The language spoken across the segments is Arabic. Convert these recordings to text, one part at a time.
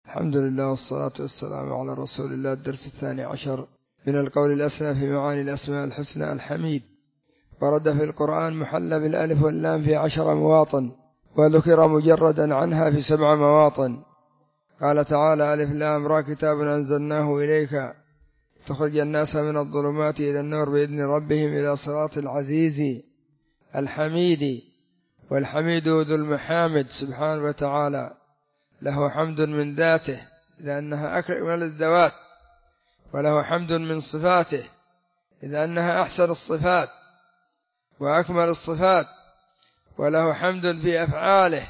الحمد لله والصلاة والسلام على رسول الله. الدرس 12 من القول الأسنى في معاني الأسماء الحسنى الحميد. ورد في القرآن محلى بالألف واللام في 10 مواطن، وذكر مجردا عنها في 7 مواطن. قال تعالى: ألف لام را كتاب أنزلناه إليك تخرج الناس من الظلمات إلى النور بإذن ربهم إلى صراط العزيز الحميد. والحميد ذو المحامد سبحانه وتعالى، له حمد من ذاته لأنها أكمل الذوات، وله حمد من صفاته لأنها أحسن الصفات وأكمل الصفات، وله حمد في أفعاله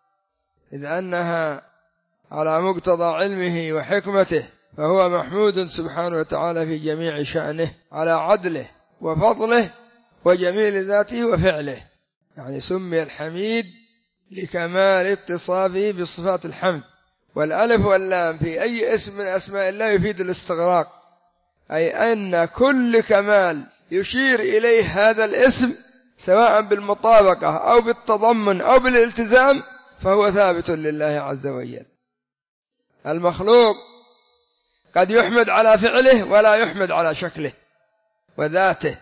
لأنها على مقتضى علمه وحكمته، فهو محمود سبحانه وتعالى في جميع شأنه على عدله وفضله وجميل ذاته وفعله. يعني سمي الحميد لكمال اتصافه بصفات الحمد. والألف واللام في أي اسم من أسماء الله يفيد الاستغراق، أي أن كل كمال يشير إليه هذا الاسم سواء بالمطابقة أو بالتضمن أو بالالتزام فهو ثابت لله عز وجل. المخلوق قد يحمد على فعله ولا يحمد على شكله وذاته،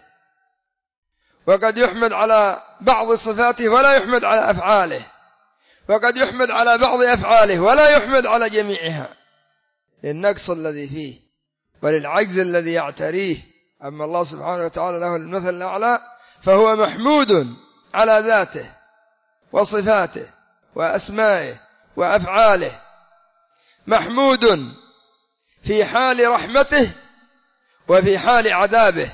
وقد يحمد على بعض صفاته ولا يحمد على أفعاله، وقد يحمد على بعض أفعاله ولا يحمد على جميعها للنقص الذي فيه وللعجز الذي يعتريه. أما الله سبحانه وتعالى له المثل الأعلى، فهو محمود على ذاته وصفاته وأسمائه وأفعاله، محمود في حال رحمته وفي حال عذابه،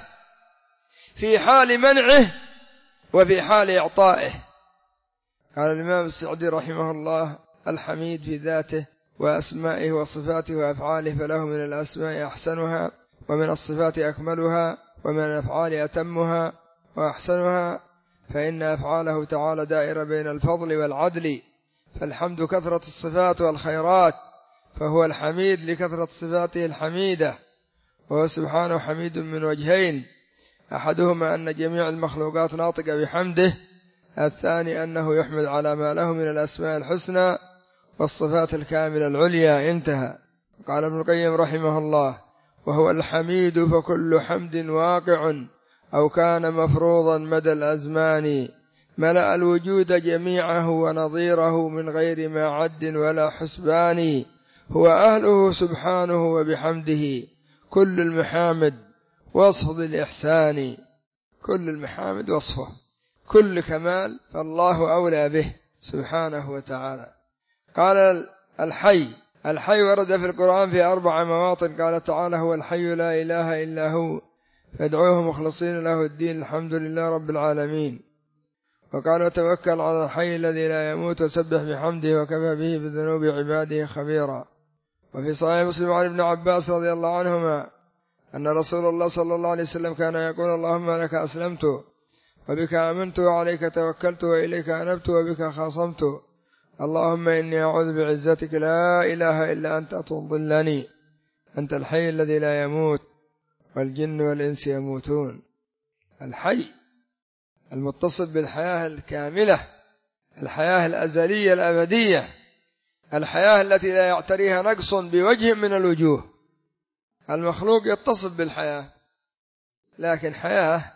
في حال منعه وفي حال إعطائه. قال الإمام السعدي رحمه الله: الحميد في ذاته وأسمائه وصفاته وأفعاله، فله من الأسماء أحسنها، ومن الصفات أكملها، ومن الأفعال أتمها وأحسنها، فإن أفعاله تعالى دائرة بين الفضل والعدل. فالحمد كثرة الصفات والخيرات، فهو الحميد لكثرة صفاته الحميدة، وهو سبحانه حميد من وجهين: أحدهما أن جميع المخلوقات ناطقة بحمده، الثاني أنه يحمد على ما له من الأسماء الحسنى والصفات الكاملة العليا. انتهى. قال ابن القيم رحمه الله: وهو الحميد فكل حمد واقع أو كان مفروضا مدى الأزمان، ملأ الوجود جميعه ونظيره من غير ما عد ولا حسبان، هو أهله سبحانه وبحمده كل المحامد وصف ذي الإحسان. كل المحامد وصفه، كل كمال فالله أولى به سبحانه وتعالى. قال الحي ورد في القرآن في 4 مواطن. قال تعالى: هو الحي لا إله إلا هو فادعوه مخلصين له الدين الحمد لله رب العالمين. وقال: وتوكل على الحي الذي لا يموت وسبح بحمده وكفى به بذنوب عباده خبيرا. وفي صحيح مسلم عن ابن عباس رضي الله عنهما أن رسول الله صلى الله عليه وسلم كان يقول: اللهم لك أسلمت وبك آمنت وعليك توكلت وإليك أنبت وبك خاصمت، اللهم إني أعوذ بعزتك لا إله إلا أنت تضلني، أنت الحي الذي لا يموت والجن والإنس يموتون. الحي المتصف بالحياة الكاملة، الحياة الأزلية الأبدية، الحياة التي لا يعتريها نقص بوجه من الوجوه. المخلوق يتصف بالحياة، لكن حياة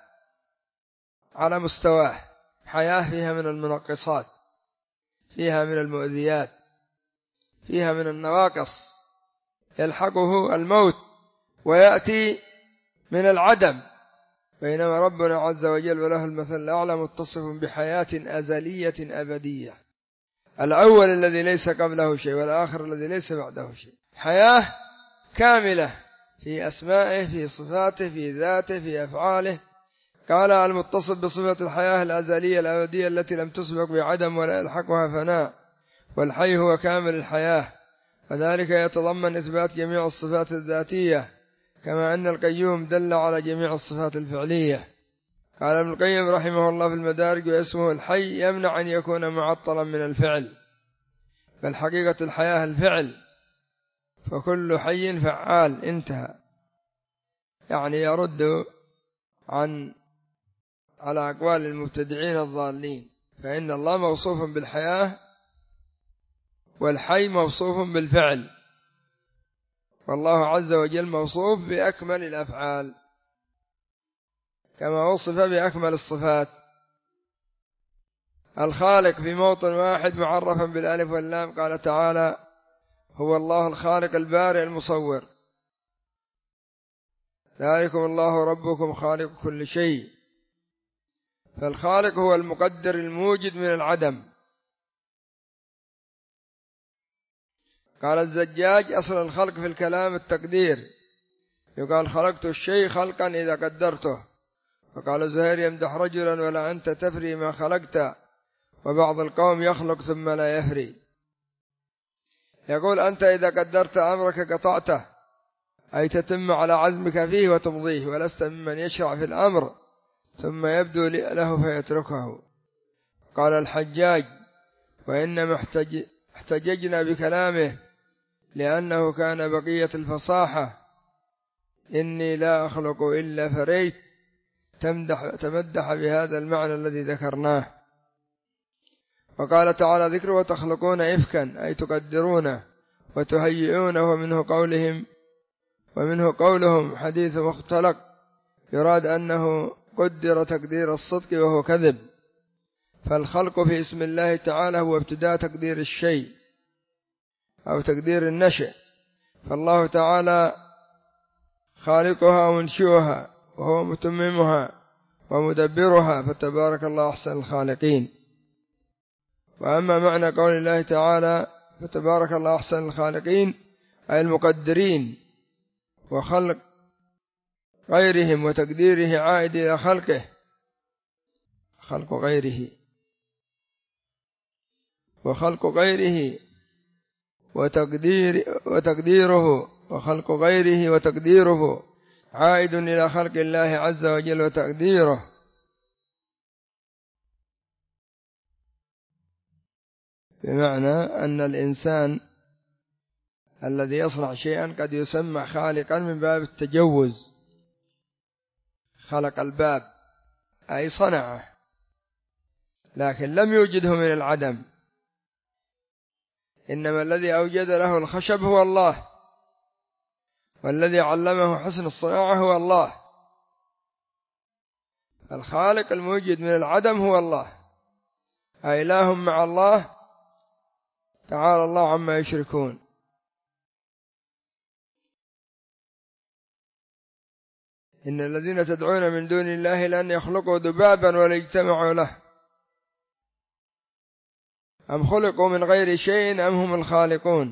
على مستواه، حياة فيها من المنقصات، فيها من المؤذيات، فيها من النواقص، يلحقه الموت ويأتي من العدم. بينما ربنا عز وجل وله المثل الأعلى متصف بحياة أزلية أبدية، الأول الذي ليس قبله شيء والآخر الذي ليس بعده شيء، حياة كاملة في أسمائه، في صفاته، في ذاته، في أفعاله. قال: المتصف بصفة الحياة الأزلية الأبدية التي لم تسبق بعدم ولا يلحقها فناء، والحي هو كامل الحياة، وذلك يتضمن إثبات جميع الصفات الذاتية، كما أن القيوم دل على جميع الصفات الفعلية. قال ابن القيم رحمه الله في المدارج: واسمه الحي يمنع أن يكون معطلا من الفعل، بل حقيقة الحياة الفعل، فكل حي فعال. انتهى. يعني يرد على أقوال المبتدعين الضالين، فإن الله موصوف بالحياة والحي موصوف بالفعل، والله عز وجل موصوف بأكمل الأفعال كما وصف بأكمل الصفات. الخالق في موطن واحد معرفا بالألف واللام، قال تعالى: هو الله الخالق البارئ المصور، ذلكم الله ربكم خالق كل شيء. فالخالق هو المقدر الموجد من العدم. قال الزجاج: أصل الخلق في الكلام التقدير، يقال خلقت الشيء خلقا إذا قدرته. وقال زهير: يمدح رجلا ولا أنت تفري ما خلقت، وبعض القوم يخلق ثم لا يفري. يقول: أنت إذا قدرت أمرك قطعته، أي تتم على عزمك فيه وتمضيه، ولست ممن يشرع في الأمر ثم يبدو له فيتركه. قال الحجاج: وإنما احتججنا بكلامه لأنه كان بقية الفصاحة، إني لا أخلق إلا فريت، تمدح بهذا المعنى الذي ذكرناه. وقال تعالى ذكره: وتخلقون إفكا، أي تقدرونه وتهيئونه. ومنه قولهم حديث مختلق، يراد أنه قدر تقدير الصدق وهو كذب. فالخلق في اسم الله تعالى هو ابتداء تقدير الشيء أو تقدير النشأ، فالله تعالى خالقها ومنشئها وهو متممها ومدبرها، فتبارك الله أحسن الخالقين. وأما معنى قول الله تعالى فتبارك الله أحسن الخالقين، أي المقدرين، وخلق غيرهم وتقديره عائد إلى خلقه، خلق غيره وخلق غيره وتقديره، وخلق غيره وتقديره عائد إلى خلق الله عز وجل وتقديره. بمعنى أن الإنسان الذي يصنع شيئا قد يسمى خالقا من باب التجوز. خلق الباب أي صنعه، لكن لم يوجده من العدم، إنما الذي أوجد له الخشب هو الله، والذي علمه حسن الصناعة هو الله. الخالق الموجد من العدم هو الله، أإله مع الله، تعالى الله عما يشركون. إن الذين تدعون من دون الله لن يخلقوا ذبابا ولا يجتمعوا له، أم خلقوا من غير شيء أم هم الخالقون.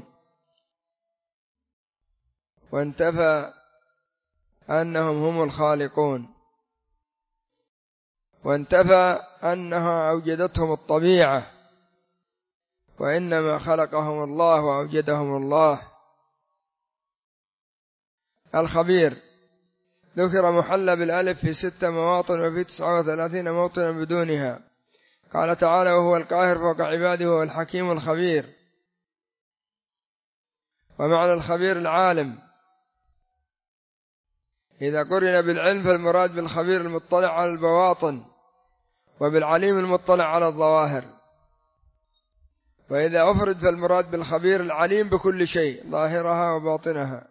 وانتفى أنهم هم الخالقون، وانتفى أنها أوجدتهم الطبيعة، وإنما خلقهم الله وأوجدهم الله. الخبير ذكر محلى بالألف في 6 مواطن وفي 39 موطنا بدونها. قال تعالى: وهو القاهر فوق عباده وهو الحكيم الخبير. ومعنى الخبير العالم، إذا قرن بالعلم فالمراد بالخبير المطلع على البواطن، وبالعليم المطلع على الظواهر. وإذا أفرد فالمراد بالخبير العليم بكل شيء ظاهرها وباطنها.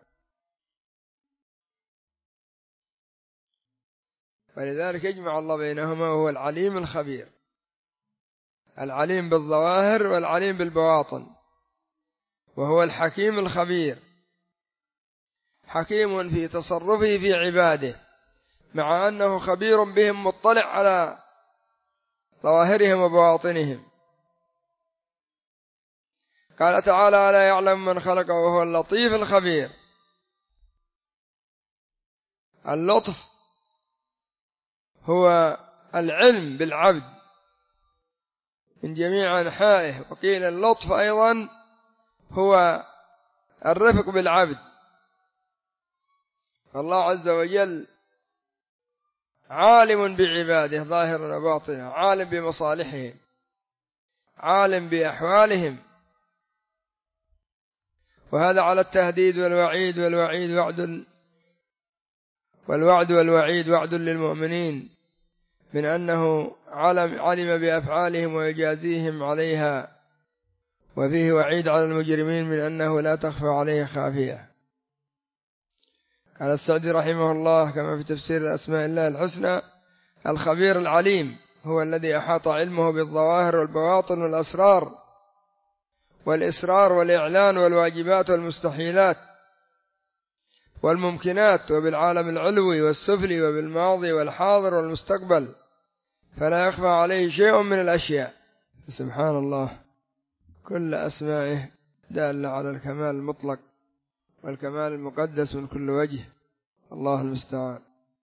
ولذلك يجمع الله بينهما، وهو العليم الخبير، العليم بالظواهر والعليم بالبواطن. وهو الحكيم الخبير، حكيم في تصرفه في عباده، مع أنه خبير بهم مطلع على ظواهرهم وبواطنهم. قال تعالى: ألا يعلم من خلق وهو اللطيف الخبير. اللطف هو العلم بالعبد من جميع أنحائه، وقيل اللطف أيضا هو الرفق بالعبد. فالله عز وجل عالم بعباده ظاهرا وباطنا، عالم بمصالحهم، عالم بأحوالهم. وهذا على التهديد والوعيد، والوعد والوعيد وعد للمؤمنين من أنه علم بأفعالهم ويجازيهم عليها، وفيه وعيد على المجرمين من أنه لا تخفى عليه خافية. قال السعدي رحمه الله كما في تفسير أسماء الله الحسنى: الخبير العليم هو الذي أحاط علمه بالظواهر والبواطن والأسرار والإسرار والإعلان والواجبات والمستحيلات والممكنات، وبالعالم العلوي والسفلي، وبالماضي والحاضر والمستقبل، فلا يخفى عليه شيء من الأشياء. سبحان الله، كل أسمائه دالة على الكمال المطلق والكمال المقدس من كل وجه. الله المستعان.